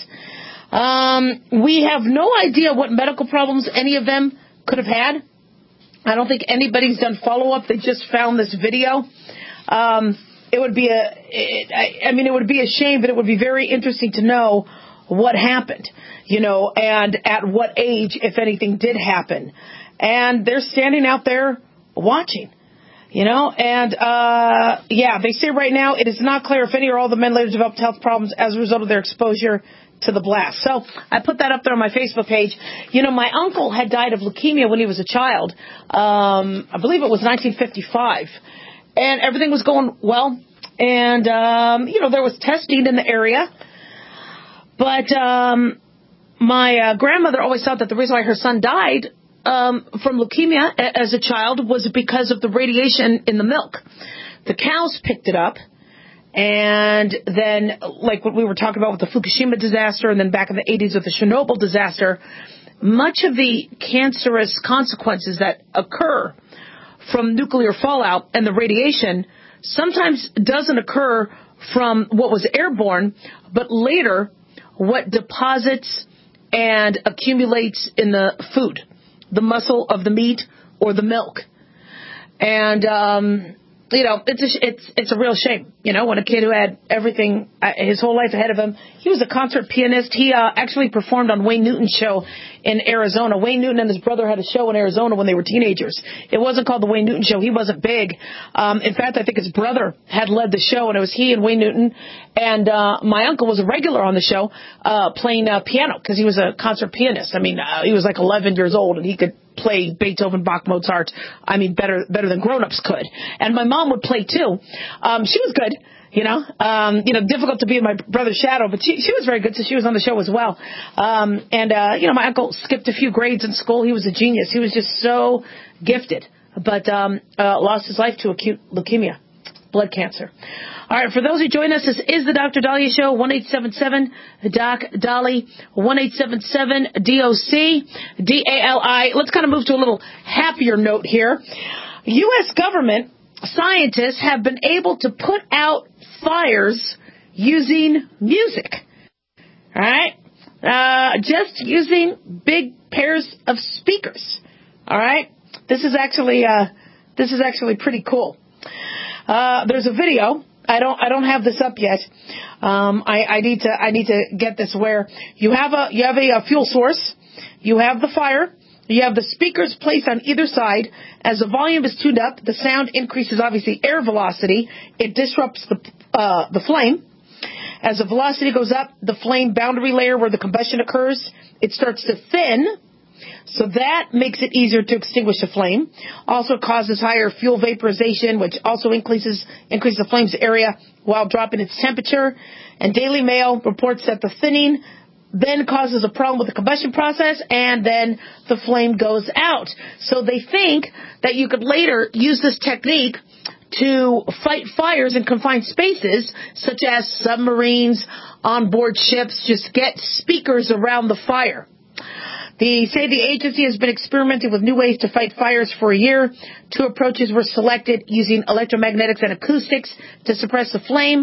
Um, we have no idea what medical problems any of them could have had. I don't think anybody's done follow-up. They just found this video. Um, it would be a, it, I, I mean, it would be a shame, but it would be very interesting to know what happened, you know, and at what age, if anything, did happen. And they're standing out there watching, you know, and, uh, yeah, they say right now it is not clear if any or all the men later developed health problems as a result of their exposure to the blast. So I put that up there on my Facebook page. You know, my uncle had died of leukemia when he was a child. Um, I believe it was nineteen fifty-five. And everything was going well. And, um, you know, there was testing in the area. But um, my uh, grandmother always thought that the reason why her son died um, from leukemia as a child was because of the radiation in the milk. The cows picked it up. And then, like what we were talking about with the Fukushima disaster, and then back in the eighties with the Chernobyl disaster, much of the cancerous consequences that occur from nuclear fallout and the radiation sometimes doesn't occur from what was airborne, but later what deposits and accumulates in the food, the muscle of the meat or the milk. And, um, you know, it's a, it's it's a real shame, you know, when a kid who had everything, uh, his whole life ahead of him. He was a concert pianist. He uh, actually performed on Wayne Newton's show in Arizona. Wayne Newton and his brother had a show in Arizona when they were teenagers. It wasn't called the Wayne Newton Show. He wasn't big. Um, in fact, I think his brother had led the show, and it was he and Wayne Newton. And uh, my uncle was a regular on the show uh, playing uh, piano because he was a concert pianist. I mean, uh, he was like eleven years old, and he could play Beethoven, Bach, Mozart. I mean, better better than grown-ups could. And my mom would play, too. Um, she was good. You know, um, you know, difficult to be in my brother's shadow, but she, she was very good, so she was on the show as well. Um, and, uh, you know, my uncle skipped a few grades in school. He was a genius. He was just so gifted, but um, uh, lost his life to acute leukemia, blood cancer. All right, for those who join us, this is the Doctor Dahlia Show, one eight seven seven Doc Dolly, one eight seven seven D O C D A L I. Let's kind of move to a little happier note here. U S government scientists have been able to put out fires using music. All right? Uh, just using big pairs of speakers. All right? This is actually uh, this is actually pretty cool. Uh, there's a video. I don't I don't have this up yet. Um, I, I need to I need to get this where you have a you have a, a fuel source. You have the fire. You have the speakers placed on either side. As the volume is tuned up, the sound increases, obviously, air velocity. It disrupts the uh, the flame. As the velocity goes up, the flame boundary layer where the combustion occurs, it starts to thin. So that makes it easier to extinguish the flame. Also causes higher fuel vaporization, which also increases increases the flame's area while dropping its temperature. And Daily Mail reports that the thinning then causes a problem with the combustion process, and then the flame goes out. So they think that you could later use this technique to fight fires in confined spaces, such as submarines, onboard ships. Just get speakers around the fire. They say the agency has been experimenting with new ways to fight fires for a year. Two approaches were selected using electromagnetics and acoustics to suppress the flame.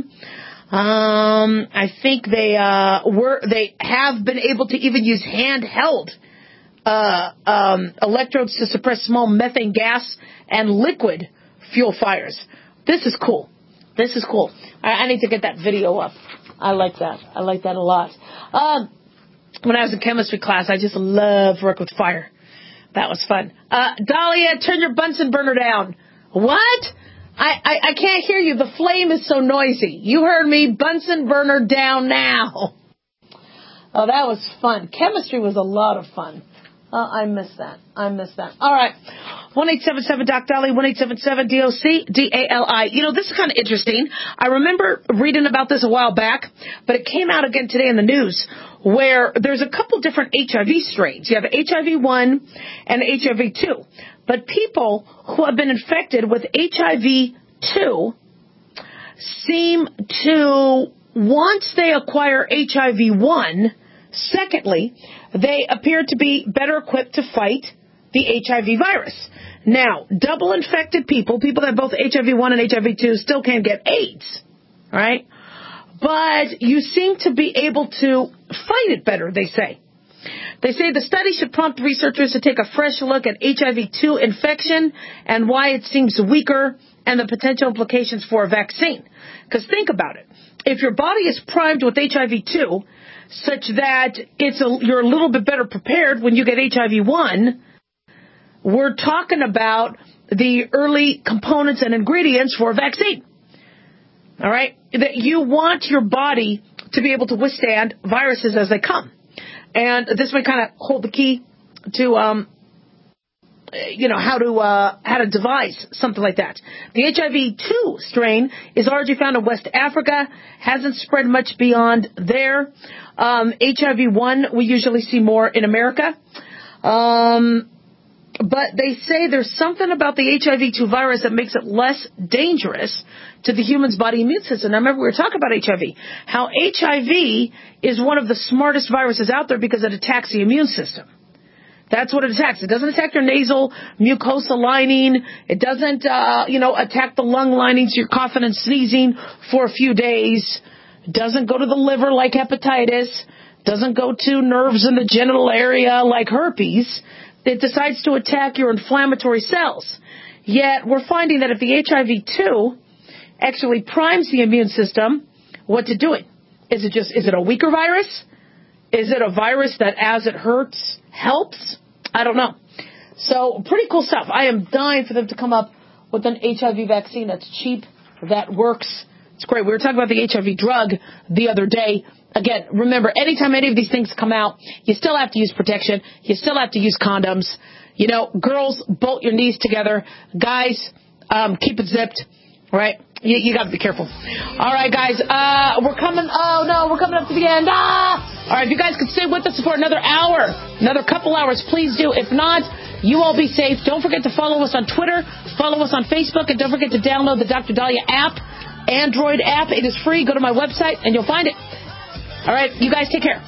Um, I think they uh, were they have been able to even use handheld uh, um, electrodes to suppress small methane gas and liquid fuel fires. This is cool. This is cool. I, I need to get that video up. I like that. I like that a lot. Um, when I was in chemistry class, I just loved work with fire. That was fun. Uh, Dahlia, turn your Bunsen burner down. What? I, I, I can't hear you. The flame is so noisy. You heard me. Bunsen burner down now. Oh, that was fun. Chemistry was a lot of fun. Uh, I miss that. I miss that. All right. one eight seven seven D O C Dali, one eight seven seven D O C D A L I. You know, this is kind of interesting. I remember reading about this a while back, but it came out again today in the news where there's a couple different H I V strains. You have H I V one and H I V two. But people who have been infected with H I V two seem to, once they acquire H I V one, secondly, they appear to be better equipped to fight the H I V virus. Now, double infected people, people that have both H I V one and H I V two, still can't get AIDS, right? But you seem to be able to fight it better, they say. They say the study should prompt researchers to take a fresh look at H I V two infection and why it seems weaker and the potential implications for a vaccine. Because think about it. If your body is primed with H I V two such that it's a, you're a little bit better prepared when you get H I V one, we're talking about the early components and ingredients for a vaccine. All right? That you want your body to be able to withstand viruses as they come. And this may kind of hold the key to, um, you know, how to uh, how to devise something like that. The H I V two strain is largely found in West Africa, hasn't spread much beyond there. Um, H I V one we usually see more in America. Um, but they say there's something about the H I V two virus that makes it less dangerous to the human's body immune system. Now, remember, we were talking about H I V. How H I V is one of the smartest viruses out there because it attacks the immune system. That's what it attacks. It doesn't attack your nasal mucosa lining. It doesn't, uh, you know, attack the lung lining so you're coughing and sneezing for a few days. It doesn't go to the liver like hepatitis. Doesn't go to nerves in the genital area like herpes. It decides to attack your inflammatory cells. Yet we're finding that if the H I V two actually primes the immune system, what's it doing? Is it just, is it a weaker virus? Is it a virus that as it hurts, helps? I don't know. So pretty cool stuff. I am dying for them to come up with an H I V vaccine that's cheap, that works. It's great. We were talking about the H I V drug the other day. Again, remember, anytime any of these things come out, you still have to use protection. You still have to use condoms. You know, girls, bolt your knees together. Guys, um, keep it zipped. Right? You, you got to be careful. All right, guys. Uh, we're coming. Oh, no, we're coming up to the end. Ah! All right, if you guys could stay with us for another hour, another couple hours, please do. If not, you all be safe. Don't forget to follow us on Twitter. Follow us on Facebook. And don't forget to download the Doctor Dahlia app, Android app. It is free. Go to my website, and you'll find it. All right, you guys take care.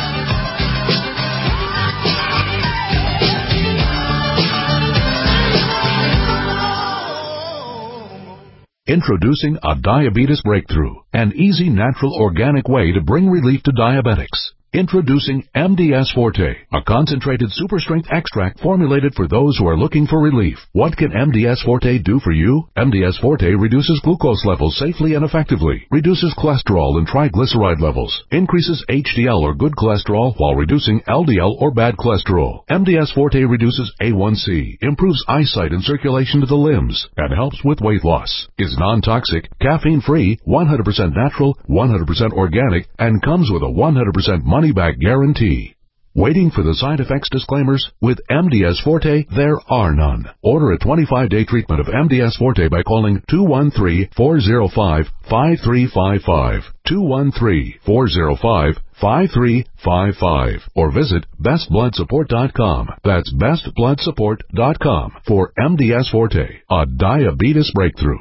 Introducing a diabetes breakthrough, an easy, natural, organic way to bring relief to diabetics. Introducing M D S Forte, a concentrated super strength extract formulated for those who are looking for relief. What can M D S Forte do for you? M D S Forte reduces glucose levels safely and effectively, reduces cholesterol and triglyceride levels, increases H D L or good cholesterol while reducing L D L or bad cholesterol. M D S Forte reduces A one C, improves eyesight and circulation to the limbs, and helps with weight loss. Is non-toxic, caffeine-free, one hundred percent natural, one hundred percent organic, and comes with a one hundred percent money-back guarantee. Waiting for the side effects disclaimers? With M D S Forte, there are none. Order a twenty-five day treatment of M D S Forte by calling two one three, four zero five, five three five five, two one three, four zero five, five three five five, or visit best blood support dot com. That's best blood support dot com for M D S Forte, a diabetes breakthrough.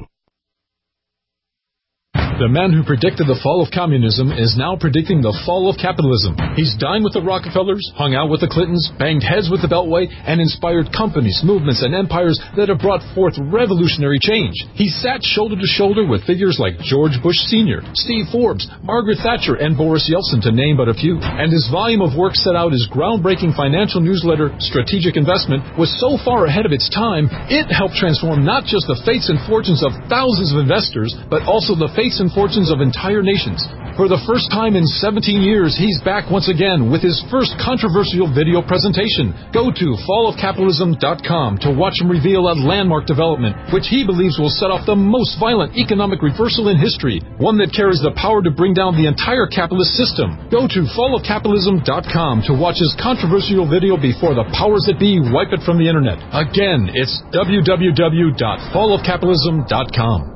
The man who predicted the fall of communism is now predicting the fall of capitalism. He's dined with the Rockefellers, hung out with the Clintons, banged heads with the Beltway, and inspired companies, movements, and empires that have brought forth revolutionary change. He sat shoulder to shoulder with figures like George Bush Senior, Steve Forbes, Margaret Thatcher, and Boris Yeltsin, to name but a few. And his volume of work set out his groundbreaking financial newsletter, Strategic Investment, was so far ahead of its time, it helped transform not just the fates and fortunes of thousands of investors, but also the fates and fortunes of entire nations. For the first time in seventeen years, he's back once again with his first controversial video presentation. Go to fall of capitalism dot com to watch him reveal a landmark development, which he believes will set off the most violent economic reversal in history, one that carries the power to bring down the entire capitalist system. Go to fall of capitalism dot com to watch his controversial video before the powers that be wipe it from the internet. Again, it's w w w dot fall of capitalism dot com.